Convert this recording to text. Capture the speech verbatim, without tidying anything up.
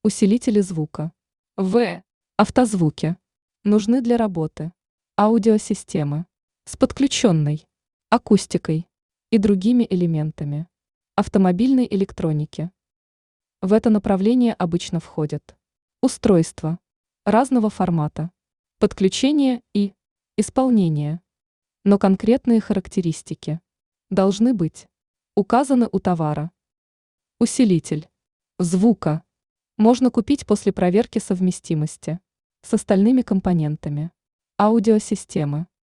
Усилители звука. В. Автозвуки. Нужны для работы. Аудиосистемы. С подключенной акустикой и другими элементами автомобильной электроники. В это направление обычно входят устройства разного формата, подключение и исполнение. Но конкретные характеристики должны быть указаны у товара. Усилитель звука можно купить после проверки совместимости с остальными компонентами аудиосистемы.